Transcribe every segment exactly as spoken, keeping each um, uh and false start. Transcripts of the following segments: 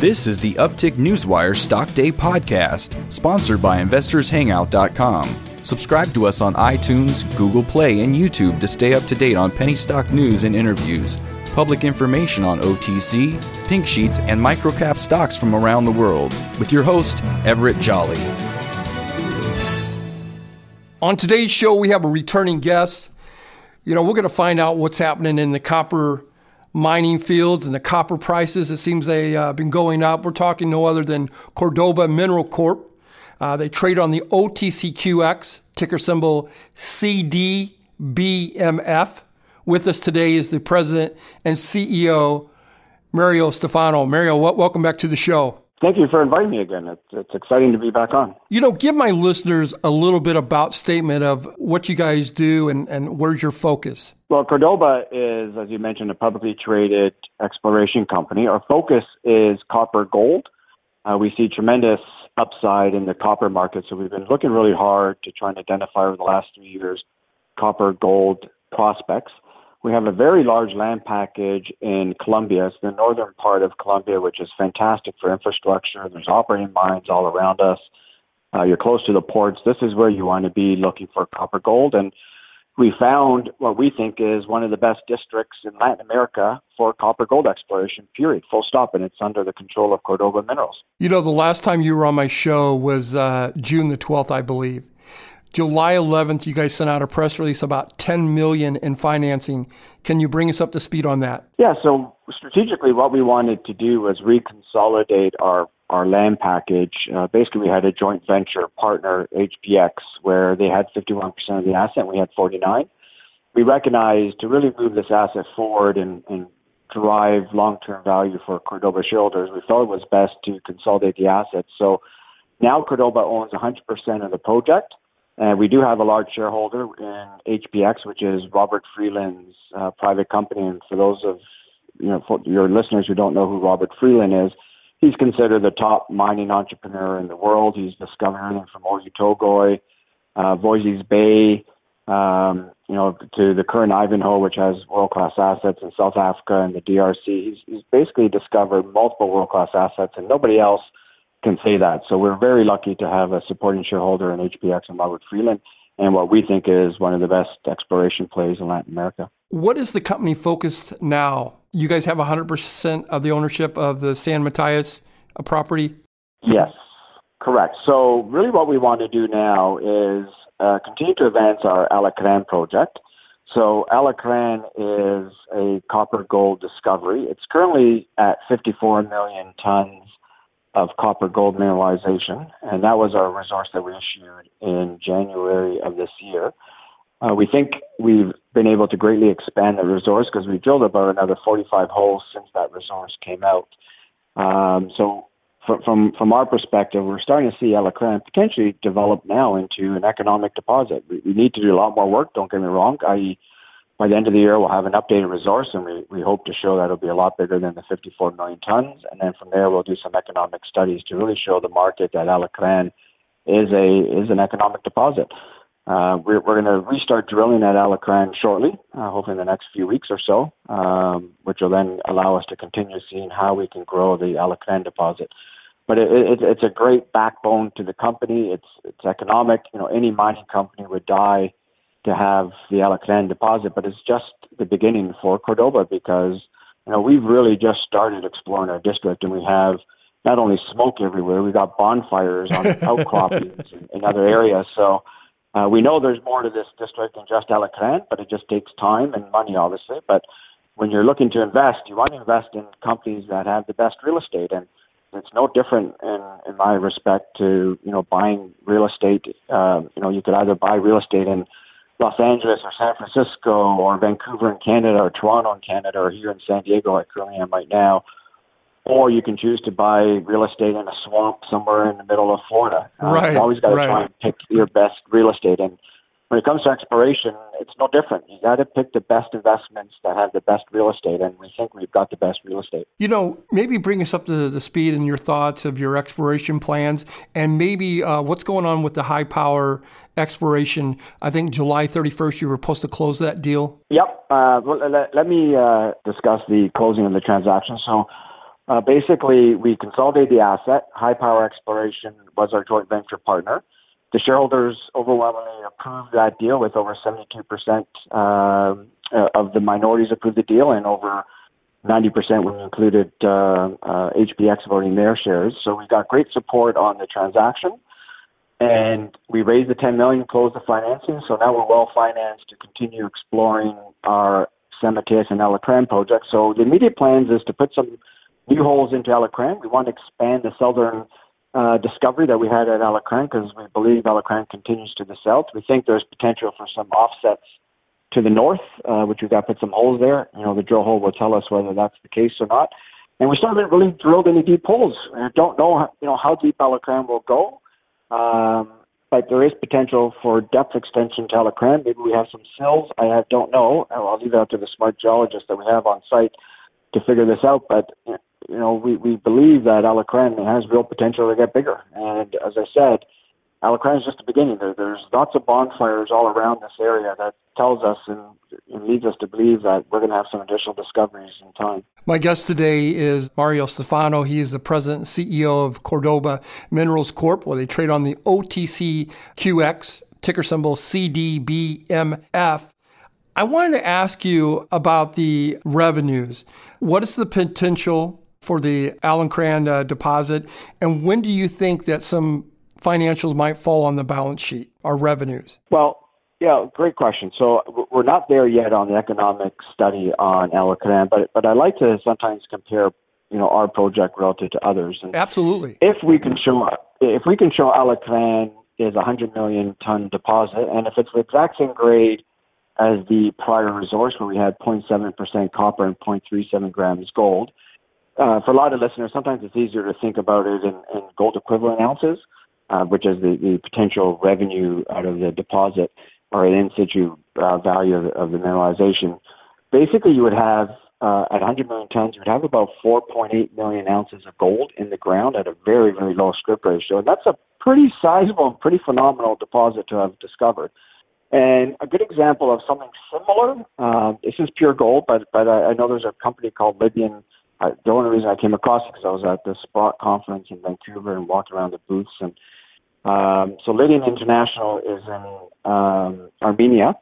This is the Uptick Newswire Stock Day podcast, sponsored by investors hangout dot com. Subscribe to us on iTunes, Google Play, and YouTube to stay up to date on penny stock news and interviews, public information on O T C, pink sheets, and microcap stocks from around the world, with your host, Everett Jolly. On today's show, we have a returning guest. You know, we're going to find out what's happening in the copper mining fields and the copper prices. It seems they've uh, been going up. We're talking no other than Cordoba Mineral Corp. Uh, they trade on the O T C Q X, ticker symbol C D B M F. With us today is the president and C E O, Mario Stefano. Mario, w- welcome back to the show. Thank you for inviting me again. It's, it's exciting to be back on. You know, give my listeners a little bit about statement of what you guys do and, and where's your focus. Well, Cordoba is, as you mentioned, a publicly traded exploration company. Our focus is copper gold. Uh, we see tremendous upside in the copper market, so we've been looking really hard to try and identify over the last three years copper gold prospects. We have a very large land package in Colombia. It's the northern part of Colombia, which is fantastic for infrastructure. There's operating mines all around us. Uh, you're close to the ports. This is where you want to be looking for copper gold. And we found what we think is one of the best districts in Latin America for copper gold exploration, period, full stop. And it's under the control of Cordoba Minerals. You know, the last time you were on my show was uh, June the twelfth, I believe. July eleventh, you guys sent out a press release about ten million dollars in financing. Can you bring us up to speed on that? Yeah, so strategically what we wanted to do was reconsolidate our, our land package. Uh, basically, we had a joint venture partner, H P X, where they had fifty-one percent of the asset and we had forty-nine. We recognized to really move this asset forward and, and drive long-term value for Cordoba shareholders, we felt it was best to consolidate the assets. So now Cordoba owns one hundred percent of the project. And we do have a large shareholder in H P X, which is Robert Freeland's uh, private company. And for those of you know for your listeners who don't know who Robert Freeland is, he's considered the top mining entrepreneur in the world. He's discovered everything from Oyu Tolgoi, uh, Voisey's Bay, um, you know, to the current Ivanhoe, which has world-class assets in South Africa and the D R C. He's, he's basically discovered multiple world-class assets, and nobody else can say that. So we're very lucky to have a supporting shareholder in H P X and Robert Freeland, and what we think is one of the best exploration plays in Latin America. What is the company focused now? You guys have one hundred percent of the ownership of the San Matias property? Yes, correct. So really what we want to do now is uh, continue to advance our Alacran project. So Alacran is a copper gold discovery. It's currently at fifty-four million tons of copper gold mineralization, and that was our resource that we issued in January of this year. Uh, we think we've been able to greatly expand the resource because we drilled about another forty-five holes since that resource came out. Um, so from, from from our perspective, we're starting to see Alacran potentially develop now into an economic deposit. We, we need to do a lot more work, don't get me wrong, that is by the end of the year, we'll have an updated resource, and we, we hope to show that it'll be a lot bigger than the fifty-four million tons. And then from there, we'll do some economic studies to really show the market that Alacran is a is an economic deposit. Uh, we're we're going to restart drilling at Alacran shortly, uh, hopefully in the next few weeks or so, um, which will then allow us to continue seeing how we can grow the Alacran deposit. But it, it, it's a great backbone to the company. It's it's economic. You know, any mining company would die to have the Alacran deposit, but it's just the beginning for Cordoba because, you know, we've really just started exploring our district, and we have not only smoke everywhere, we got bonfires on outcroppings in, in other areas. So uh, we know there's more to this district than just Alacran, but it just takes time and money, obviously. But when you're looking to invest, you want to invest in companies that have the best real estate, and it's no different in, in my respect to, you know, buying real estate. Uh, you know, you could either buy real estate in Los Angeles or San Francisco or Vancouver in Canada or Toronto in Canada or here in San Diego like currently am right now, or you can choose to buy real estate in a swamp somewhere in the middle of Florida. Right, uh, you always got to right. try and pick your best real estate. And when it comes to exploration, it's no different. You got to pick the best investments that have the best real estate, and we think we've got the best real estate. You know, maybe bring us up to the speed and your thoughts of your exploration plans, and maybe uh, what's going on with the high power exploration. I think July thirty-first, you were supposed to close that deal. Yep. Uh, well, let, let me uh, discuss the closing of the transaction. So Uh, basically, we consolidated the asset. High Power Exploration was our joint venture partner. The shareholders overwhelmingly approved that deal with over seventy-two percent uh, of the minorities approved the deal, and over ninety percent when included uh, uh, H B X voting their shares. So we got great support on the transaction. And we raised the ten million dollars, closed the financing, so now we're well financed to continue exploring our San Mateus and Alacran projects. So the immediate plans is to put some new holes into Alacran. We want to expand the southern uh, discovery that we had at Alacran because we believe Alacran continues to the south. We think there's potential for some offsets to the north, uh, which we've got to put some holes there. You know, the drill hole will tell us whether that's the case or not. And we still haven't really drilled any deep holes. I don't know, you know, how deep Alacran will go. Um, but there is potential for depth extension to Alacran. Maybe we have some sills. I have, don't know. I'll leave that to the smart geologists that we have on site to figure this out. But, you know, we, we believe that Alacran has real potential to get bigger. And as I said, Alacran is just the beginning. There, there's lots of bonfires all around this area that tells us and, and leads us to believe that we're going to have some additional discoveries in time. My guest today is Mario Stefano. He is the president and C E O of Cordoba Minerals Corp, where they trade on the O T C Q X, ticker symbol C D B M F. I wanted to ask you about the revenues. What is the potential for the Alacran uh, deposit, and when do you think that some financials might fall on the balance sheet, our revenues? Well, yeah, great question. So we're not there yet on the economic study on Alacran, but but I like to sometimes compare, you know, our project relative to others. And absolutely. If we can show if we can show Alacran is a hundred million ton deposit, and if it's the exact same grade as the prior resource where we had zero point seven percent copper and zero point three seven grams gold, uh, for a lot of listeners, sometimes it's easier to think about it in, in gold equivalent ounces. Uh, which is the, the potential revenue out of the deposit or an in situ uh, value of, of the mineralization. Basically, you would have, uh, at one hundred million tons, you would have about four point eight million ounces of gold in the ground at a very, very low strip ratio. And that's a pretty sizable, pretty phenomenal deposit to have discovered. And a good example of something similar, uh, this is pure gold, but, but I, I know there's a company called Libyan. Uh, the only reason I came across it because I was at the Sprott conference in Vancouver and walked around the booths. And um, so Lydian International is in um, Armenia,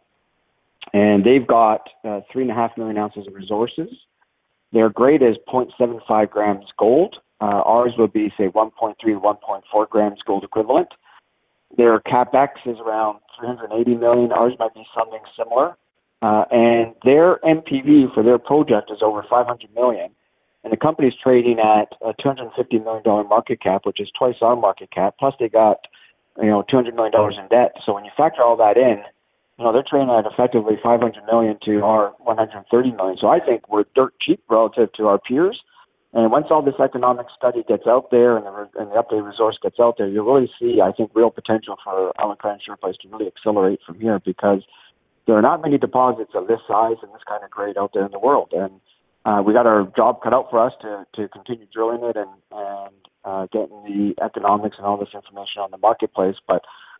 and they've got uh, three and a half million ounces of resources. Their grade is zero point seven five grams gold. Uh, ours would be, say, one point three to one point four grams gold equivalent. Their CapEx is around three hundred eighty million. Ours might be something similar. Uh, and their M P V for their project is over five hundred million. And the company's trading at a two hundred fifty million dollars market cap, which is twice our market cap. Plus, they got, you know, two hundred million dollars in debt. So when you factor all that in, you know, they're trading at effectively five hundred million dollars to our one hundred thirty million dollars. So I think we're dirt cheap relative to our peers. And once all this economic study gets out there and the, and the updated resource gets out there, you'll really see, I think, real potential for Alacran share price to really accelerate from here because there are not many deposits of this size and this kind of grade out there in the world. And Uh, we got our job cut out for us to, to continue drilling it and, and uh, getting the economics and all this information on the marketplace. But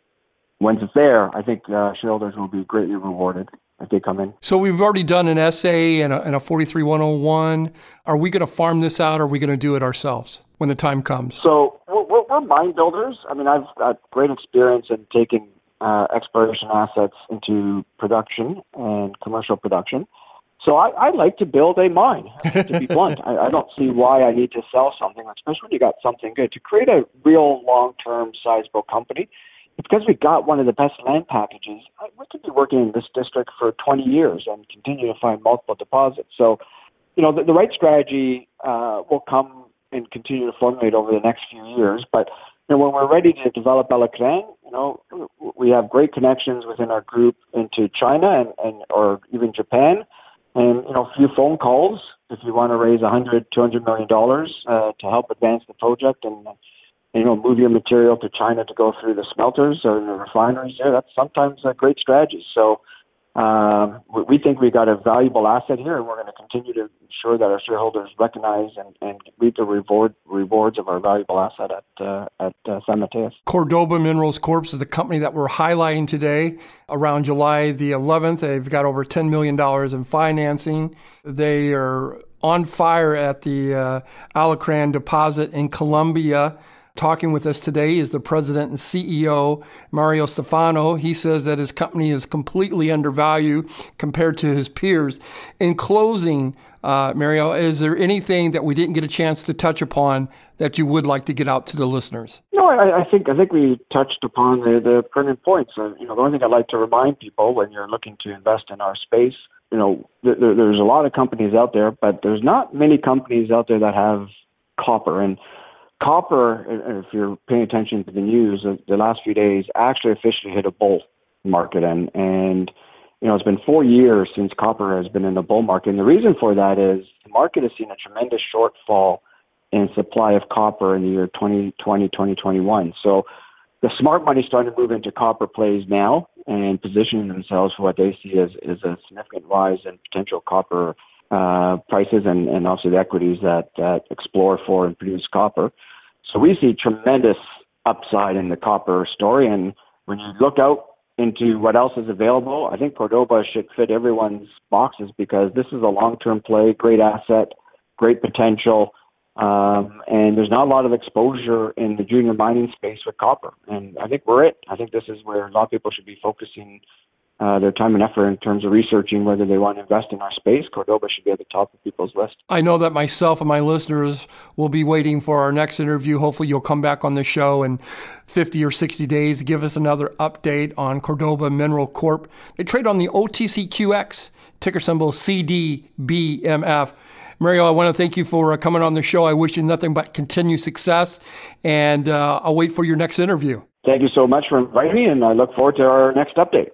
once it's there, I think uh, shareholders will be greatly rewarded if they come in. So we've already done an S A and a, and a forty-three one oh one. Are we going to farm this out, or are we going to do it ourselves when the time comes? So we're, we're, we're mine builders. I mean, I've got great experience in taking uh, exploration assets into production and commercial production. So I, I like to build a mine, to be blunt. I, I don't see why I need to sell something, especially when you got something good. To create a real long-term sizable company, because we got one of the best land packages, I, we could be working in this district for twenty years and continue to find multiple deposits. So, you know, the, the right strategy uh, will come and continue to formulate over the next few years. But you know, when we're ready to develop Alacran, you know, we have great connections within our group into China and, and or even Japan. And, you know, a few phone calls if you want to raise one hundred, two hundred million dollars uh, to help advance the project and, you know, move your material to China to go through the smelters or the refineries there. That's sometimes a great strategy. So um, we think we got a valuable asset here, and we're going to continue to ensure that our shareholders recognize and, and reap the reward rewards of our valuable asset at uh, at uh, San Mateus. Cordoba Minerals Corp is the company that we're highlighting today. Around July the eleventh, they've got over ten million dollars in financing. They are on fire at the uh, Alacran deposit in Colombia. Talking with us today is the president and C E O, Mario Stefano. He says that his company is completely undervalued compared to his peers. In closing, uh, Mario, is there anything that we didn't get a chance to touch upon that you would like to get out to the listeners? No, I, I think I think we touched upon the, the pertinent points. Uh, you know, the only thing I'd like to remind people when you're looking to invest in our space, you know, th- th- there's a lot of companies out there, but there's not many companies out there that have copper. And copper, if you're paying attention to the news, the last few days actually officially hit a bull market. And, and, you know, it's been four years since copper has been in the bull market. And the reason for that is the market has seen a tremendous shortfall in supply of copper in the year twenty twenty, twenty twenty-one. So the smart money is starting to move into copper plays now and positioning themselves for what they see as, as a significant rise in potential copper uh, prices and, and also the equities that, that explore for and produce copper. So we see tremendous upside in the copper story. And when you look out into what else is available, I think Cordoba should fit everyone's boxes because this is a long-term play, great asset, great potential, um, and there's not a lot of exposure in the junior mining space with copper. And I think we're it. I think this is where a lot of people should be focusing Uh, their time and effort in terms of researching whether they want to invest in our space. Cordoba should be at the top of people's list. I know that myself and my listeners will be waiting for our next interview. Hopefully you'll come back on the show in fifty or sixty days, give us another update on Cordoba Mineral Corp. They trade on the O T C Q X, ticker symbol C D B M F. Mario, I want to thank you for uh, coming on the show. I wish you nothing but continued success, and uh, I'll wait for your next interview. Thank you so much for inviting me, and I look forward to our next update.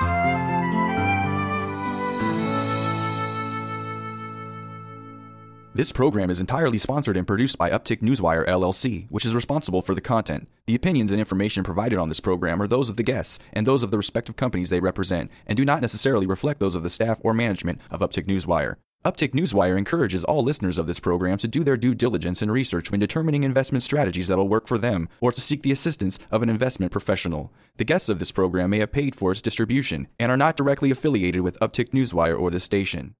This program is entirely sponsored and produced by Uptick Newswire, L L C, which is responsible for the content. The opinions and information provided on this program are those of the guests and those of the respective companies they represent, and do not necessarily reflect those of the staff or management of Uptick Newswire. Uptick Newswire encourages all listeners of this program to do their due diligence and research when determining investment strategies that will work for them, or to seek the assistance of an investment professional. The guests of this program may have paid for its distribution and are not directly affiliated with Uptick Newswire or this station.